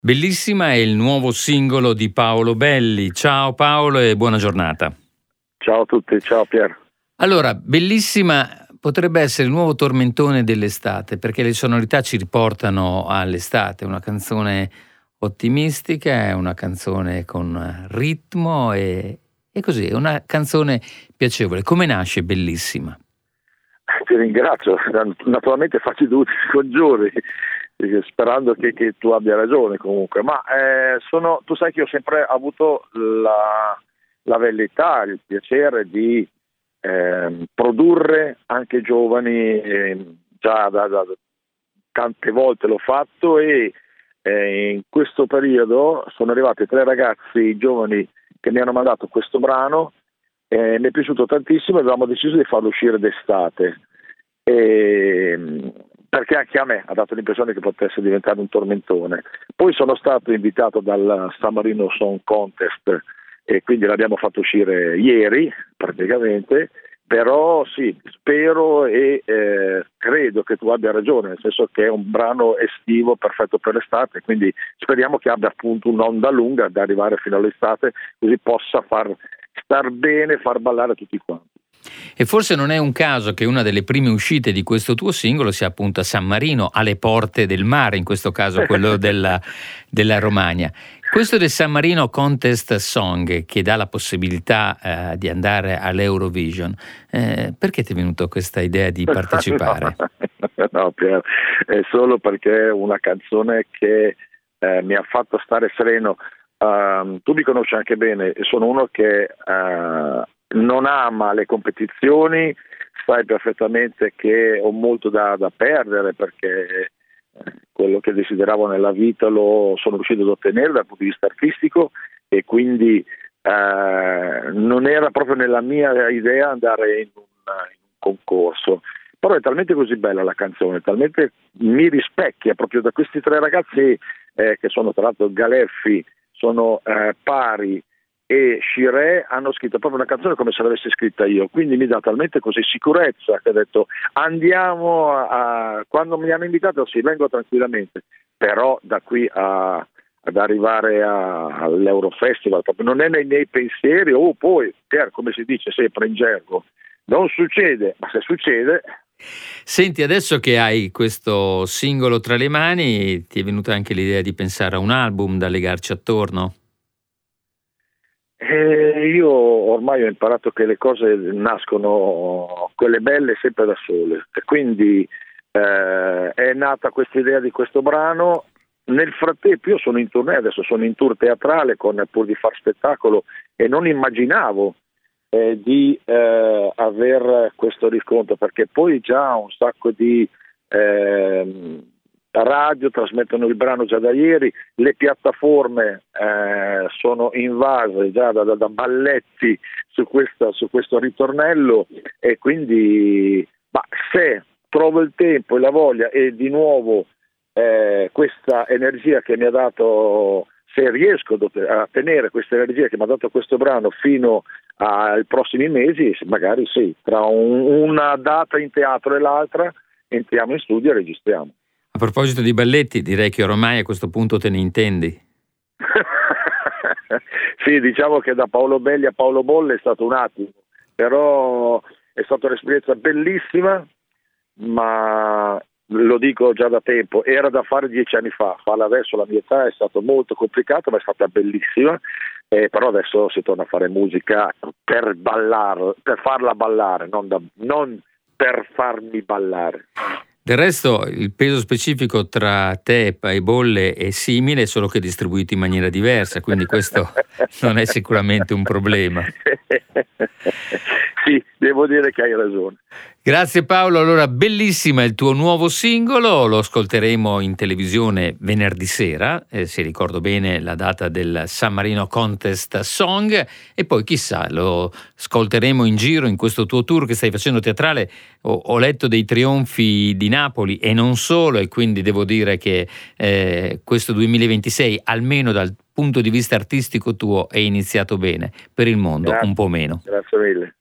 Bellissima è il nuovo singolo di Paolo Belli. Ciao Paolo e buona giornata. Ciao a tutti, ciao Pier. Allora, Bellissima potrebbe essere il nuovo tormentone dell'estate, perché le sonorità ci riportano all'estate. Una canzone ottimistica, è una canzone con ritmo e così, è una canzone piacevole. Come nasce Bellissima? Ti ringrazio, naturalmente faccio i dovuti scongiuri, sperando che tu abbia ragione comunque, ma tu sai che ho sempre avuto la velleità, il piacere di produrre anche giovani, già da tante volte l'ho fatto e in questo periodo sono arrivati 3 ragazzi giovani che mi hanno mandato questo brano. Mi è piaciuto tantissimo e avevamo deciso di farlo uscire d'estate, perché anche a me ha dato l'impressione che potesse diventare un tormentone. Poi sono stato invitato dal San Marino Song Contest e quindi l'abbiamo fatto uscire ieri praticamente, però sì, spero e credo che tu abbia ragione, nel senso che è un brano estivo perfetto per l'estate, quindi speriamo che abbia appunto un'onda lunga da arrivare fino all'estate, così possa far star bene, far ballare tutti quanti. E forse non è un caso che una delle prime uscite di questo tuo singolo sia appunto a San Marino, alle porte del mare, in questo caso quello della Romagna. Questo del San Marino Contest Song, che dà la possibilità di andare all'Eurovision, perché ti è venuta questa idea di partecipare? No, Pier, è solo perché è una canzone che mi ha fatto stare sereno. Tu mi conosci anche bene, sono uno che non ama le competizioni, sai perfettamente che ho molto da perdere perché quello che desideravo nella vita lo sono riuscito ad ottenere dal punto di vista artistico e quindi non era proprio nella mia idea andare in un concorso. Però è talmente così bella la canzone, talmente mi rispecchia proprio da questi 3 ragazzi che sono tra l'altro Galeffi, sono Pari e Shiré, hanno scritto proprio una canzone come se l'avessi scritta io, quindi mi dà talmente così sicurezza che ho detto andiamo quando mi hanno invitato sì, vengo tranquillamente, però da qui ad arrivare all'Eurofestival proprio non è nei miei pensieri. Poi Pier, come si dice sempre in gergo, non succede, ma se succede. Senti, adesso che hai questo singolo tra le mani, ti è venuta anche l'idea di pensare a un album da legarci attorno? Io ormai ho imparato che le cose nascono, quelle belle, sempre da sole, e quindi è nata questa idea di questo brano. Nel frattempo io sono in tournée, adesso sono in tour teatrale pur di far spettacolo e non immaginavo di aver questo riscontro, perché poi già un sacco di radio trasmettono il brano già da ieri, le piattaforme sono invase già da balletti su questo ritornello e quindi se trovo il tempo e la voglia e di nuovo questa energia che mi ha dato, se riesco a tenere questa energia che mi ha dato questo brano fino ai prossimi mesi, magari sì, tra una data in teatro e l'altra entriamo in studio e registriamo. A proposito di balletti, direi che ormai a questo punto te ne intendi. Sì, diciamo che da Paolo Belli a Paolo Bolle è stato un attimo, però è stata un'esperienza bellissima, ma lo dico già da tempo, era da fare 10 anni fa, farla adesso alla mia età è stato molto complicato, ma è stata bellissima, però adesso si torna a fare musica per ballare, per farla ballare, non per farmi ballare. Del resto il peso specifico tra te e Bolle è simile, solo che distribuito in maniera diversa, quindi questo non è sicuramente un problema. Sì, devo dire che hai ragione. Grazie Paolo, allora Bellissima il tuo nuovo singolo, lo ascolteremo in televisione venerdì sera, se ricordo bene la data del San Marino Contest Song, e poi chissà lo ascolteremo in giro in questo tuo tour che stai facendo teatrale. Ho letto dei trionfi di Napoli e non solo, e quindi devo dire che questo 2026 almeno dal punto di vista artistico tuo è iniziato bene, per il mondo un po' meno. Grazie mille.